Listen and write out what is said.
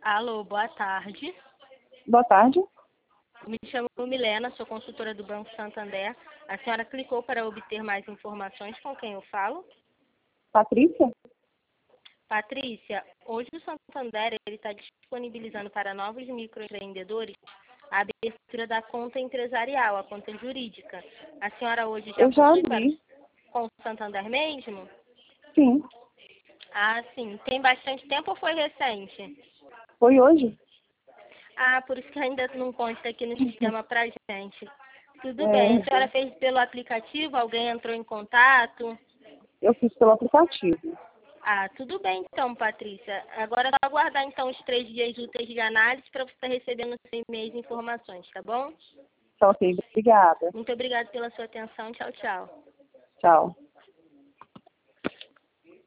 Alô, boa tarde. Boa tarde. Me chamo Milena, sou consultora do Banco Santander. A senhora clicou para obter mais informações. Com quem eu falo? Patrícia? Patrícia, hoje o Santander está disponibilizando para novos microempreendedores a abertura da conta empresarial, a conta jurídica. A senhora hoje Eu já possui abri. com o Santander mesmo? Sim. Ah, sim. Tem bastante tempo ou foi recente? Foi hoje? Ah, por isso que ainda não consta aqui no sistema pra gente. Tudo bem. A É, senhora fez pelo aplicativo? Alguém entrou em contato? eu fiz pelo aplicativo. Ah, tudo bem então, Patrícia. Agora é só aguardar então os 3 dias úteis de análise para você estar recebendo no seu e-mail as informações, tá bom? Tá ok, obrigada. Muito obrigada pela sua atenção. Tchau, tchau. Tchau.